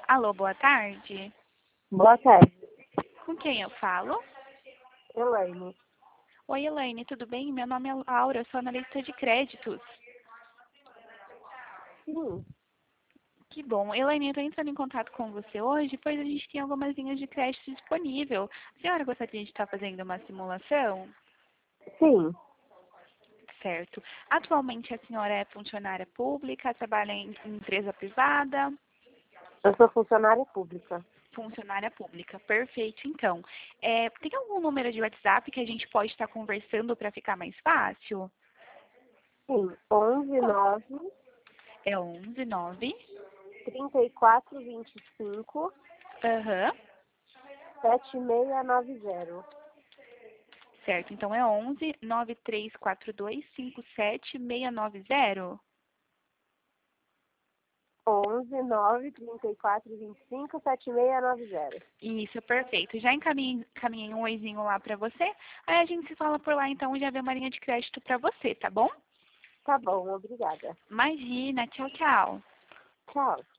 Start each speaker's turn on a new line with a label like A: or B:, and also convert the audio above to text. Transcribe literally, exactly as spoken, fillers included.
A: Alô, boa tarde.
B: Boa tarde,
A: Com quem eu falo?
B: Elaine.
A: Oi, Elaine, tudo bem? Meu nome é Laura, eu sou analista de créditos.
B: Sim,
A: Que bom. Elaine, eu estou entrando em contato com você hoje, pois a gente tem algumas linhas de crédito disponível. A senhora gostaria de estar fazendo uma simulação?
B: sim,
A: Certo. Atualmente a senhora é funcionária pública, trabalha em em empresa privada?
B: eu sou funcionária pública.
A: Funcionária pública. Perfeito, então. É, tem algum número de WhatsApp que a gente pode estar conversando para ficar mais fácil?
B: Sim, onze
A: Co-
B: nove
A: É onze nove.
B: trinta e quatro vinte e cinco
A: Aham.
B: sete seis nove zero.
A: Certo, então é onze nove três quatro dois cinco sete seis nove zero.
B: onze nove trinta e quatro vinte e cinco sete seis nove zero.
A: Isso, perfeito. Já encaminhei, encaminhei um oizinho lá para você. Aí a gente se fala por lá, então, e já vê uma linha de crédito para você, tá bom?
B: Tá bom, obrigada.
A: Imagina, tchau, tchau.
B: Tchau.